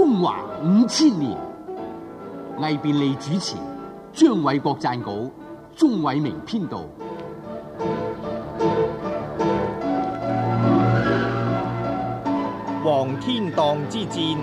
風華5000年，魏便利主持，張偉國撰稿，鍾偉明編導。 黃天蕩之戰。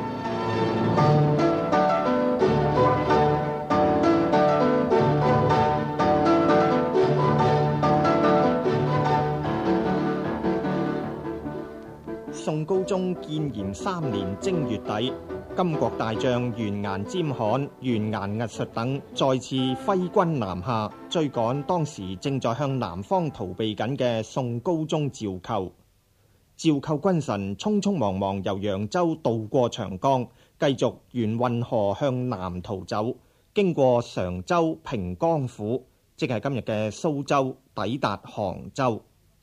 宋高宗建炎3年正月底，金國大將完顏占罕、完顏靺術等再次揮軍南下，追趕當時正在向南方逃避緊嘅宋高宗趙構。趙構軍臣匆匆忙忙由揚州渡過長江，繼續沿運河向南逃走，經過常州、平江府，即係今日嘅蘇州，抵達杭州。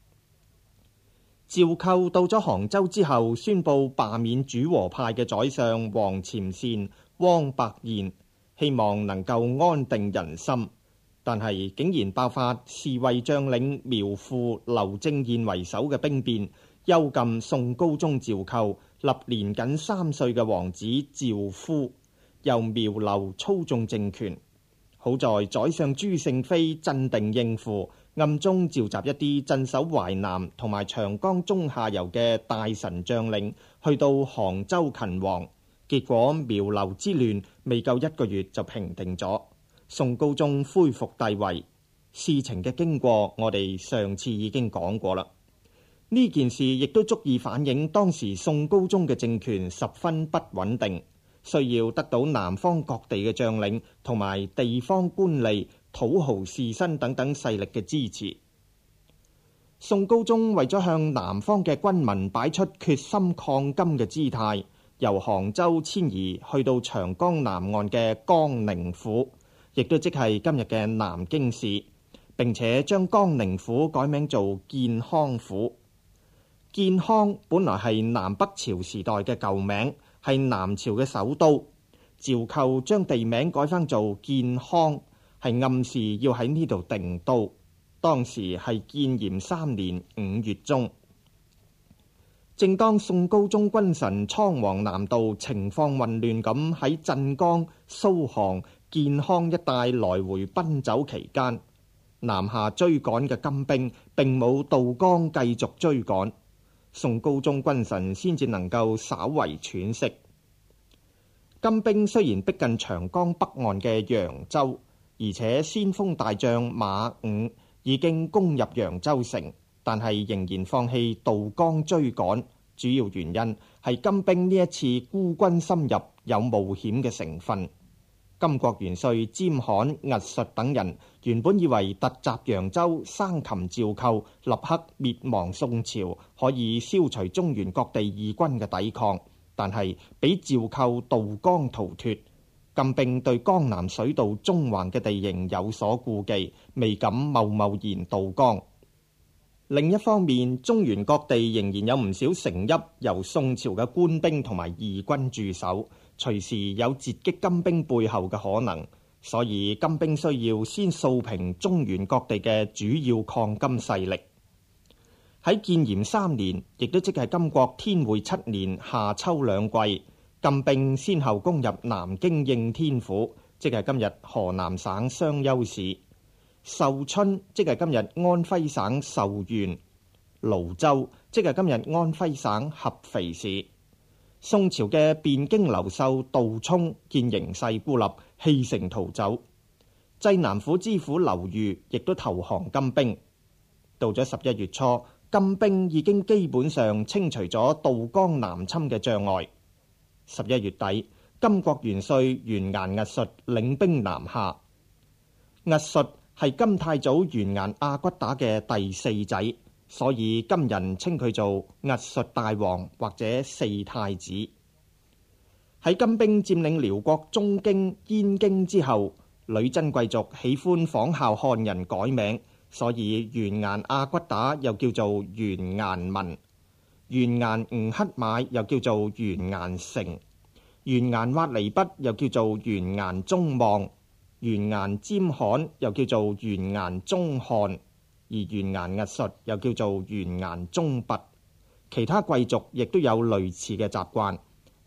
趙構到咗杭州之後，宣布罷免主和派嘅宰相王潛善、汪伯彥，希望能夠安定人心。但係竟然爆發侍衛將領苗阜、劉正彥為首嘅兵變，幽禁宋高宗趙構，立年僅3歲嘅王子趙夫，由苗劉操縱政權。好在宰相朱勝非鎮定應付，暗中召集一啲鎮守淮南同埋長江中下游嘅大臣將領，去到杭州勤王。結果苗劉之亂未夠1個月就平定咗，宋高宗恢復帝位。事情嘅經過我哋上次已經講過啦。呢件事亦都足以反映當時宋高宗嘅政權十分不穩定，需要得到南方各地嘅將領同埋地方官吏、土豪士紳等等勢力嘅支持。宋高宗為咗向南方嘅軍民擺出決心抗金嘅姿態，由杭州遷移去到長江南岸嘅江寧府，亦都即係今日嘅南京市，並且將江寧府改名做建康府。建康本來係南北朝時代嘅舊名，係南朝嘅首都。趙構將地名改翻做建康，係暗示要喺呢度定都。當時係建炎3年5月中，正當宋高宗軍臣倉皇南渡，情況混亂咁喺鎮江、蘇杭、建康一帶來回奔走期間，南下追趕嘅金兵並冇渡江繼續追趕，宋高宗軍臣先至能夠稍為喘息。金兵雖然逼近長江北岸嘅揚州，而且先鋒大將馬五已經攻入揚州城，但係仍然放棄渡江追趕，主要原因係金兵呢一次孤軍深入有冒險嘅成分。金國元帥占罕、靺術等人原本以為突襲揚州生擒趙構，立刻滅亡宋朝，可以消除中原各地義軍嘅抵抗，但係俾趙構渡江逃脫。金兵對江南水道縱橫嘅地形有所顧忌，未敢貿貿然渡江。另一方面，中原各地仍然有唔少城邑由宋朝嘅官兵同埋義軍駐守，隨時有截擊金兵背後嘅可能，所以金兵需要先掃平中原各地嘅主要抗金勢力。喺建炎3年，亦都即係金國天會7年夏秋兩季，金兵先後攻入南京應天府，即係今日河南省商丘市；壽春，即係今日安徽省壽縣；廬州，即係今日安徽省合肥市。宋朝嘅汴京留守杜充見形勢孤立，棄城逃走。濟南府知府劉裕亦都投降金兵。到咗11月初，金兵已經基本上清除咗渡江南侵嘅障礙。11月底，金國元帥完顏靺術領兵南下。靺術係金太祖完顏阿骨打嘅第4仔，所以金人稱佢做靺術大王或者4太子。喺金兵佔領遼國中京、燕京之後，女真貴族喜歡仿效漢人改名，所以完顏阿骨打又叫做完顏文，完顏吳乞買又叫做完顏成，完顏挖彌畢又叫做完顏宗望，完顏占罕又叫做完顏宗翰，而完顏靺術又叫做完顏宗弼。其他貴族亦都有類似嘅習慣，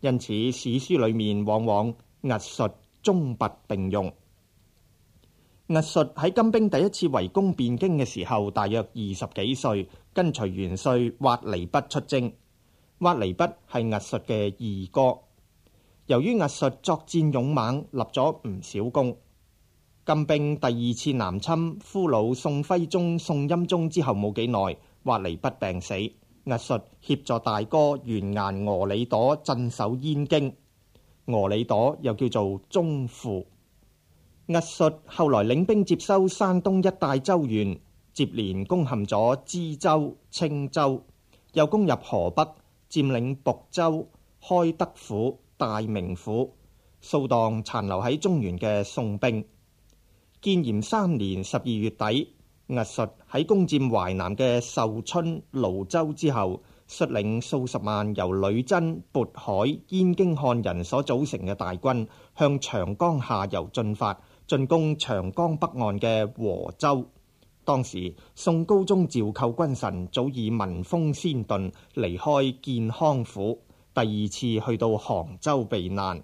因此史書裏面往往鼻術中拔並用。鼻術喺金兵第一次圍攻汴京嘅時候，大約20幾歲，跟隨元帥挖尼弼出征。挖尼弼係鼻術嘅二哥。由於鼻術作戰勇猛，立咗唔少功。金兵第二次南侵，俘虜宋徽宗、宋欽宗之後冇幾耐，挖尼弼病死。鼻術協助大哥完顏俄里朵鎮守燕京。俄里朵又叫做宗父。鼻術後來領兵接收山東一帶州縣，接連攻陷咗知州、青州，又攻入河北，佔領蒲州、開德府、大名府，掃蕩殘留喺中原嘅宋兵。建炎3年12月底，鼻術喺攻佔淮南嘅壽春、廬州之後，率領數十萬由女真、渤海、燕京漢人所組成嘅大軍，向長江下游進發，進攻長江北岸嘅和州。當時宋高宗趙構君臣早已聞風先遁，離開建康府，第二次去到杭州避難。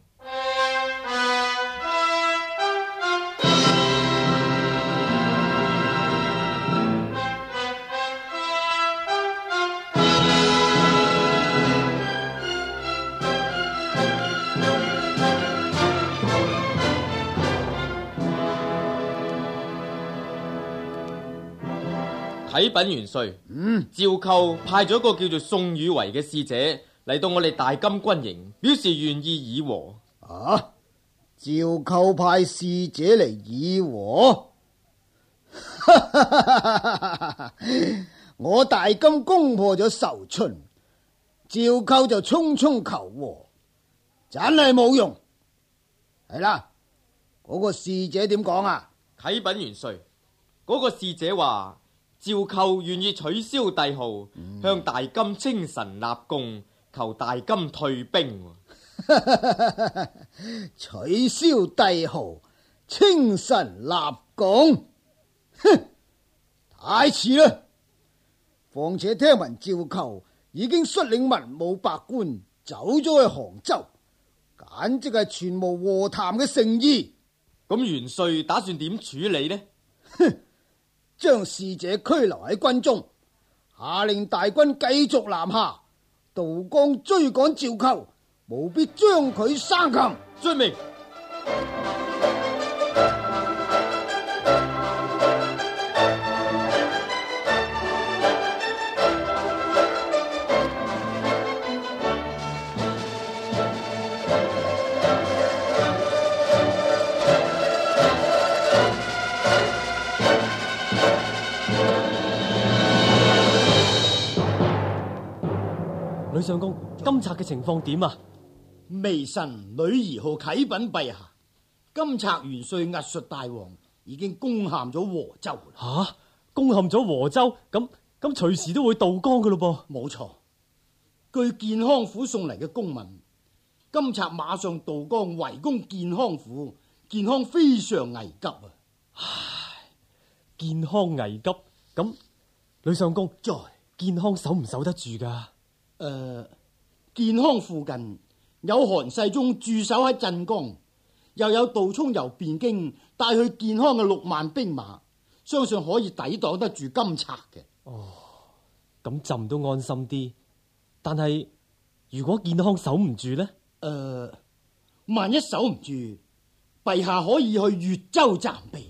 啟稟元帥，趙構派咗一個叫做宋宇維嘅使者嚟到我哋大金軍營，表示願意議和。 啊！趙構派使者嚟議和，我大金攻破咗壽春，趙構就匆匆求和，真係冇用。係啦，嗰個使者點講啊？ 啟稟元帥，嗰個使者話趙構願意取消帝號，向大金稱臣納貢，求大金退兵。 取消帝號，稱臣納貢，哼，太遲啦！況且聽聞趙構已經率領文武百官走咗去杭州，簡直係全無和談嘅誠意。 咁元帥打算點處理呢？ 哼，將使者拘留喺軍中，下令大軍繼續南下，渡江追趕趙構，務必將佢生擒。 遵命。 呂相公，金賊嘅情況點啊？ 微臣女兒號啟稟陛下，金賊元帥鼻術大王已經攻陷咗和州。 吓，攻陷咗和州，咁隨時都會渡江噶咯噃。 冇錯，據建康府送嚟嘅公文，金賊馬上渡江圍攻建康府，建康非常危急啊！ 唉，建康危急，咁呂相公， 在建康守唔守得住噶？ 建康附近有韓世忠駐守喺鎮江，又有杜充由汴京帶去建康嘅6萬兵馬，相信可以抵擋得住金賊嘅。 哦，咁朕都安心啲。但係如果建康守唔住呢？ 萬一守唔住，陛下可以去越州暫避。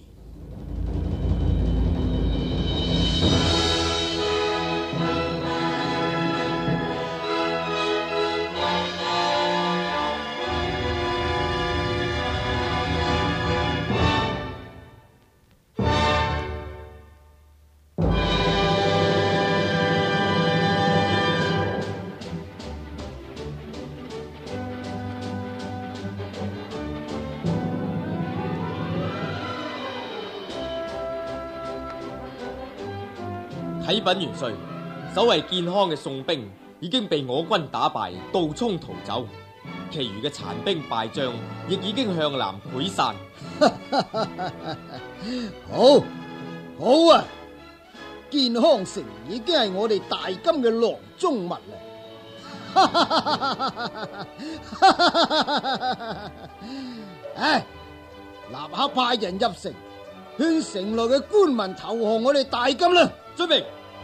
啟稟元帥，守衛建康嘅宋兵已經被我軍打敗，杜充逃走，其餘嘅殘兵敗將亦已經向南潰散。 好啊！建康城已經係我哋大金嘅囊中物啦！ 唉，立刻派人入城，勸城內嘅官民投降我哋大金啦！ 遵命。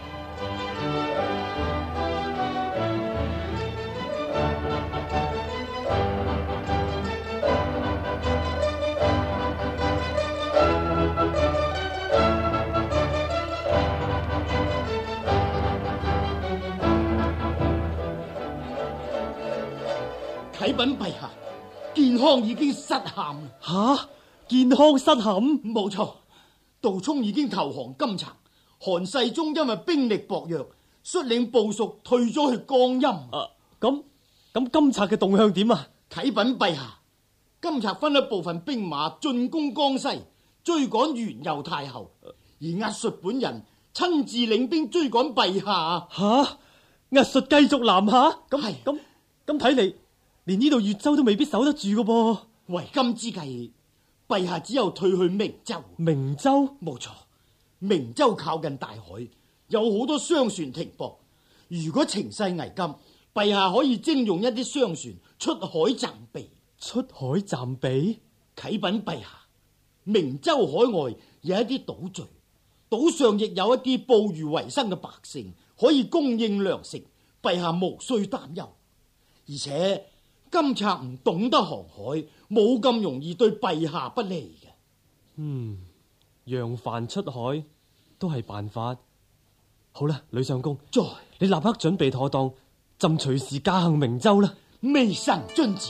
啟稟陛下，健康已經失陷啦！ 吓，健康失陷？ 冇錯，杜沖已經投降金賊，韓世忠因為兵力薄弱，率領部屬退咗去江陰。 咁金賊嘅動向點啊？ 啟稟陛下，金賊分一部分兵馬進攻江西，追趕元佑太后，而押述本人親自領兵追趕陛下。 吓，押述繼續南下？ 係咁睇嚟，連呢度越州都未必守得住㗎噃。 為今之計，陛下只有退去明州。 明州？ 冇錯，明州靠近大海，有好多商船停泊。如果情勢危急，陛下可以徵用一啲商船出海暫避。 出海暫避？ 啟稟陛下，明州海外有一啲島嶼，島上亦有一啲捕魚為生嘅百姓，可以供應糧食，陛下無需擔憂。而且金賊唔懂得航海，冇咁容易對陛下不利嘅。 讓飯出海都係辦法。好啦，呂相公， 在你立刻準備妥當，朕隨時駕行明州啦。 微臣遵旨。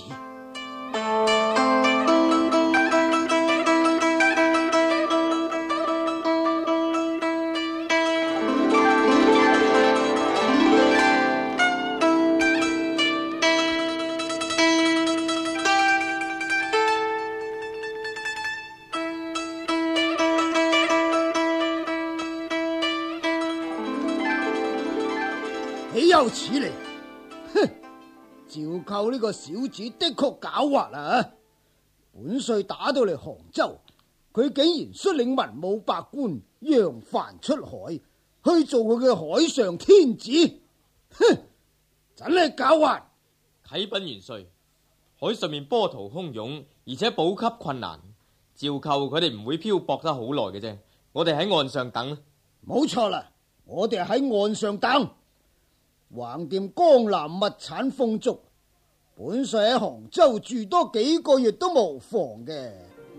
豈有此理！哼，趙構呢個小子的確狡猾啊！本帥打到嚟杭州，佢竟然率領文武百官揚帆出海，去做佢嘅海上天子。哼，真係狡猾！ 啟稟元帥，海上面波濤洶湧，而且補給困難，趙構佢哋唔會漂泊得好耐嘅啫。我哋喺岸上等。 冇錯啦，我哋喺岸上等。橫掂江南物產豐足，本帥喺杭州住多幾個月都無妨嘅。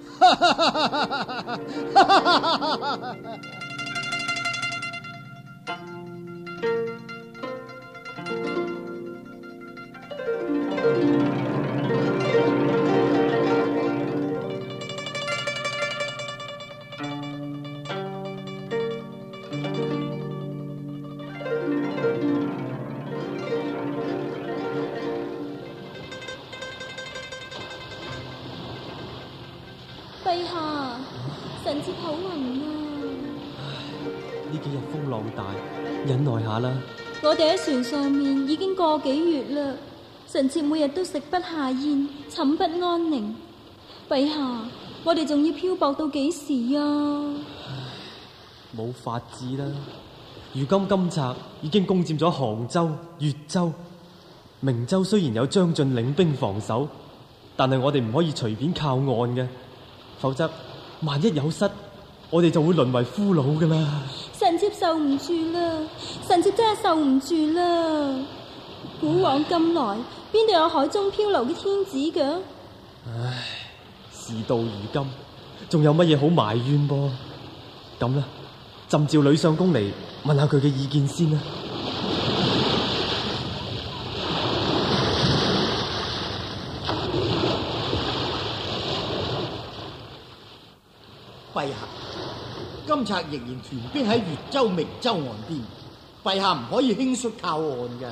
陛下，臣妾口暈啊！ 呢幾日風浪大，忍耐下啦。 我哋喺船上面已經個幾月啦，臣妾每日都食不下咽，寢不安寧。陛下，我哋仲要漂泊到幾時啊？ 冇法子啦！如今金賊已經攻佔咗杭州、越州、明州，雖然有張晉領兵防守，但係我哋唔可以隨便靠岸嘅。否則，萬一有失，我哋就會淪為俘虜噶啦。 臣妾受唔住啦，臣妾真係受唔住啦。古往今來，邊度有海中漂流嘅天子噶？ 唉，事到如今，仲有乜嘢好埋怨噃？咁啦，朕召呂相公嚟問下佢嘅意見先啦。 陛下，金賊仍然屯兵喺越州、明州岸邊，陛下唔可以輕率靠岸嘅。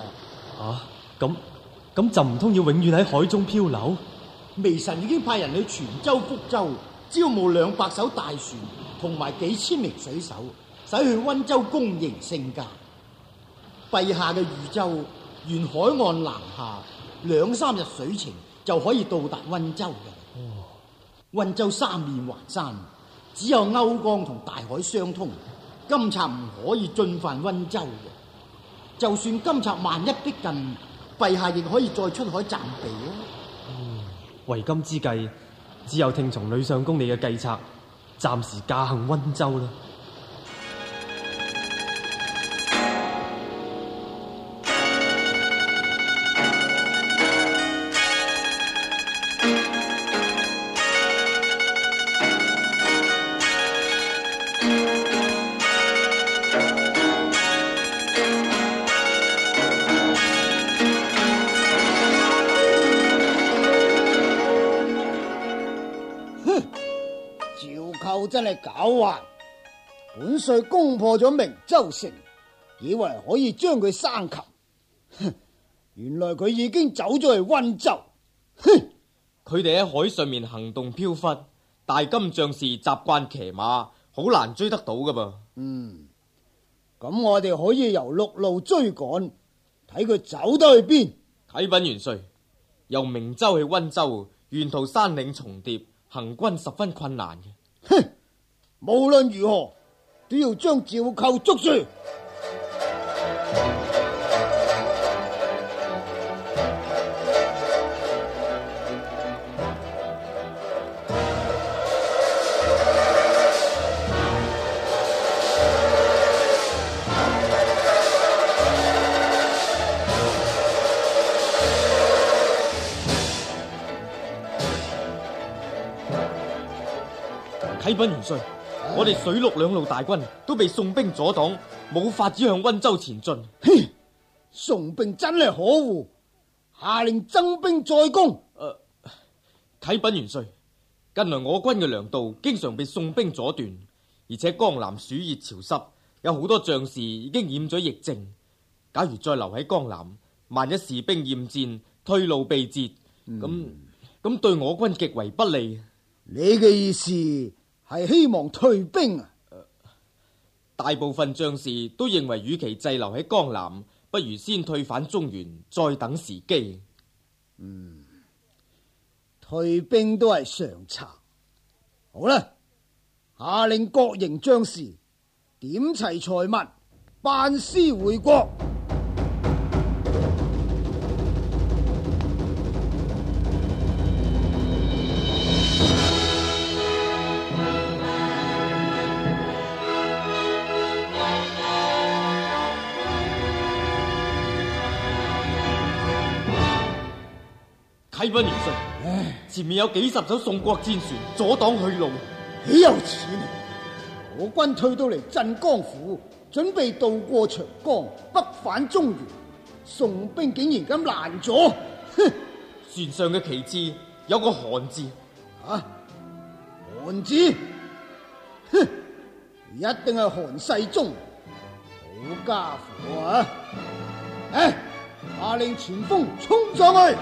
咁就唔通要永遠喺海中漂流？ 微臣已經派人去泉州、福州招募200艘大船，同埋幾千名水手，使去溫州攻營勝駕。陛下嘅豫州沿海岸南下2-3日水程就可以到達溫州嘅。溫州三面環山，只有歐江同大海相通，金賊唔可以進犯溫州嘅。就算金賊萬一逼近， 陛下亦可以再出海暫避啊。 為今之計，只有聽從呂相公你嘅計策，暫時駕行溫州啦。 真係狡猾，本帥攻破咗明州城，以為可以將佢生擒，原來佢已經走咗去溫州。 佢哋喺海上面行動飄忽，大金將士習慣騎馬，好難追得到噶噃。 咁我哋可以由陸路追趕，睇佢走得去邊。 啟稟元帥，由明州去溫州，沿途山嶺重疊，行軍十分困難嘅。 無論如何都要將趙構捉住。 啟稟元帥，我哋水陸兩路大軍都被宋兵阻擋，冇法子向溫州前進。 宋兵真係可惡，下令增兵再攻。 啟稟元帥，近來我軍嘅糧道經常被宋兵阻斷，而且江南暑熱潮濕，有好多將士已經染咗疫症。假如再留喺江南，萬一士兵厭戰，退路被截，咁對我軍極為不利。 你嘅意思係希望退兵啊？ 大部分將士都認為，與其滯留喺江南，不如先退返中原，再等時機。 退兵都係常策。好啦，下令各營將士點齊財物，班師回國。 啟稟元帥，前面有幾十艘宋國戰船阻擋去路。 豈有此理！我軍退到嚟鎮江府，準備渡過長江北返中原，宋兵竟然咁攔咗。 船上嘅旗幟有個韓字。 韓字？一定係韓世忠，好家伙啊！下令前鋒衝上去。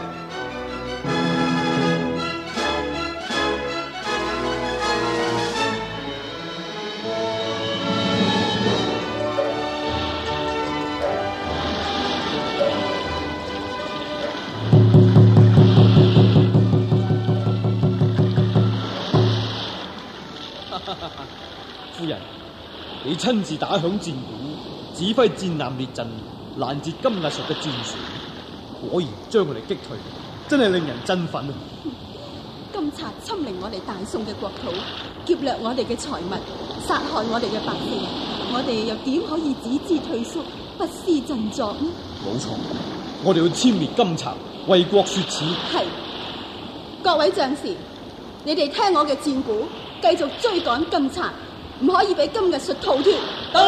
夫人，你親自打響戰鼓，指揮戰艦列陣，攔截金兀術嘅戰船，果然將佢哋擊退，真係令人振奮啊！ 金賊侵凌我哋大宋嘅國土，劫掠我哋嘅財物，殺害我哋嘅百姓，我哋又點可以只知退縮，不思振作呢？ 冇錯，我哋要殲滅金賊，為國雪恥。 係，各位將士，你哋聽我嘅戰鼓，繼續追趕金賊，唔可以俾金兀術逃脫。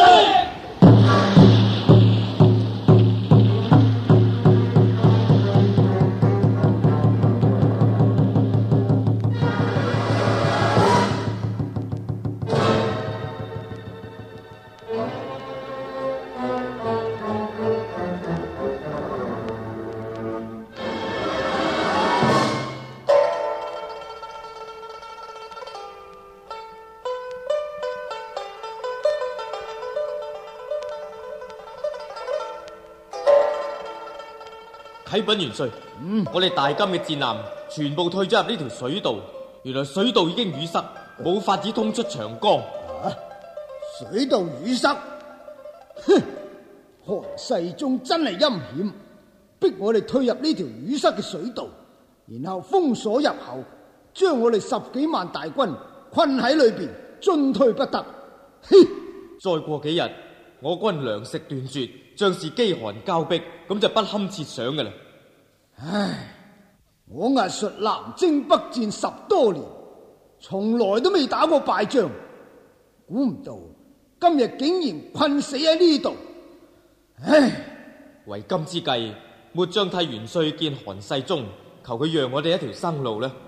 啟稟元帥，我哋大金嘅戰艦全部退咗入呢條水道，原來水道已經淤塞，冇法子通出長江。 水道淤塞？韓世忠真係陰險， 逼我哋退入呢條淤塞嘅水道，然後封鎖入口，將我哋10幾萬大軍困喺裏邊，進退不得。嘿， 再過幾日，我軍糧食斷絕，將士飢寒交迫，咁就不堪設想㗎啦。 唉，我押述南征北戰10多年，從來都未打過敗仗，估唔到今日竟然困死喺呢度。唉， 為今之計，末將替元帥見韓世忠，求佢讓我哋一條生路啦。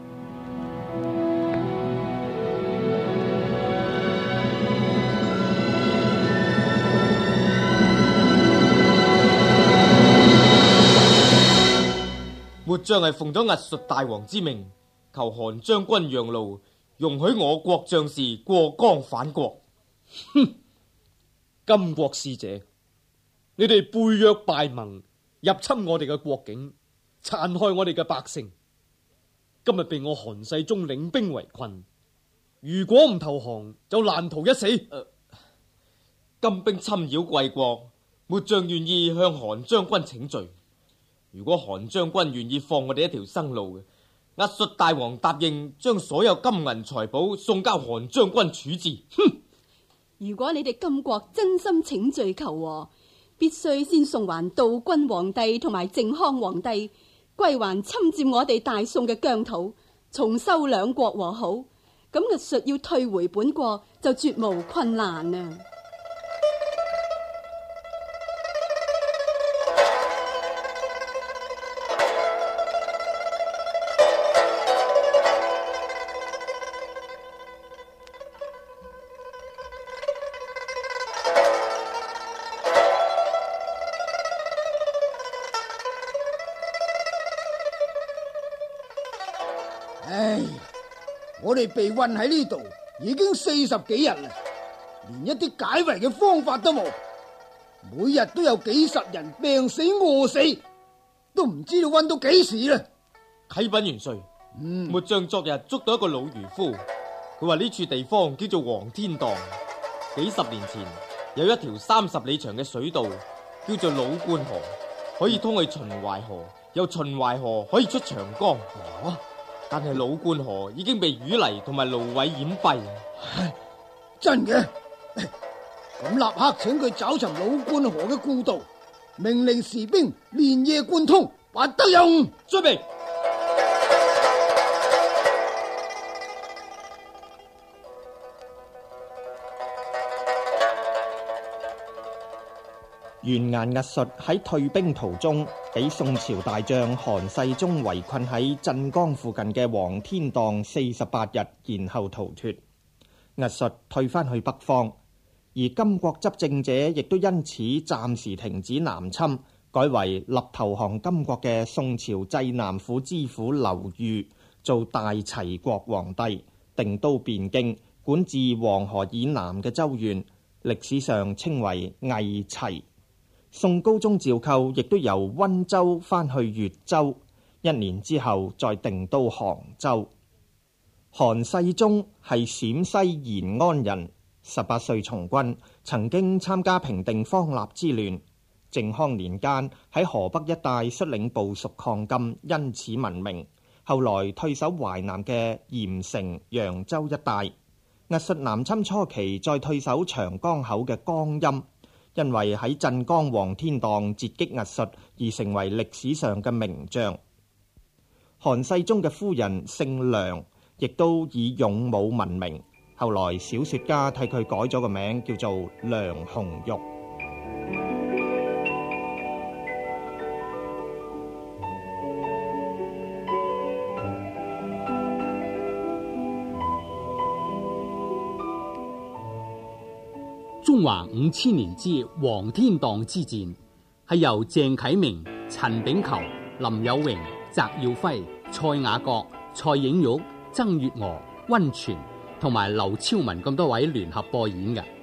末將係奉咗押述大王之命，求韓將軍讓路，容許我國將士過江反國。 哼！金國使者，你哋背約敗盟，入侵我哋嘅國境，殘害我哋嘅百姓。今日被我韓世忠領兵圍困，如果唔投降，就難逃一死。 金兵侵擾貴國，末將願意向韓將軍請罪。如果韓將軍願意放我哋一條生路嘅，押述大王答應將所有金銀財寶送交韓將軍處置。 哼！如果你哋金國真心請罪求和，必須先送還道君皇帝同埋靖康皇帝，歸還侵佔我哋大宋嘅疆土，重修兩國和好。咁押述要退回本國就絕無困難啊！ 唉，我哋被困喺呢度已經40幾日啦，連一啲解圍嘅方法都冇，每日都有幾十人病死餓死，都唔知道困到幾時啦。 啟稟元帥，末將昨日捉到一個老漁夫，佢話呢處地方叫做黃天蕩，幾十年前有一條30里長嘅水道，叫做老灌河，可以通去秦淮河，由秦淮河可以出長江。但係老灌河已經被淤泥同埋蘆葦掩蔽。 真嘅？咁立刻請佢找尋老灌河嘅故道，命令士兵連夜貫通，不得有誤。 遵命。 完颜押述喺退兵途中，俾宋朝大將韓世忠圍困喺鎮江附近嘅黃天蕩48日，然後逃脫。押述退翻去北方，而金國執政者亦都因此暫時停止南侵，改為立投降金國嘅宋朝濟南府知府劉裕做大齊國皇帝，定都汴京，管治黃河以南嘅州縣，歷史上稱為魏齊。宋高宗趙構亦都由溫州翻去越州，1年之後再定都杭州。韓世忠係陝西延安人，18歲從軍，曾經參加平定方臘之亂。靖康年間喺河北一帶率領部屬抗金，因此聞名。後來退守淮南嘅鹽城、揚州一帶。押述南侵初期再退守長江口嘅江陰，因為喺鎮江黃天蕩截擊押述而成為歷史上嘅名將。韓世忠嘅夫人姓梁，亦都以勇武聞名。後來小說家替佢改咗個名，叫做梁紅玉。 中華5000年之黃天蕩之戰，係由鄭啟明、陳炳球、林有榮、翟耀輝、蔡雅閣、蔡影玉、曾月娥、溫泉同埋劉超文咁多位聯合播演嘅。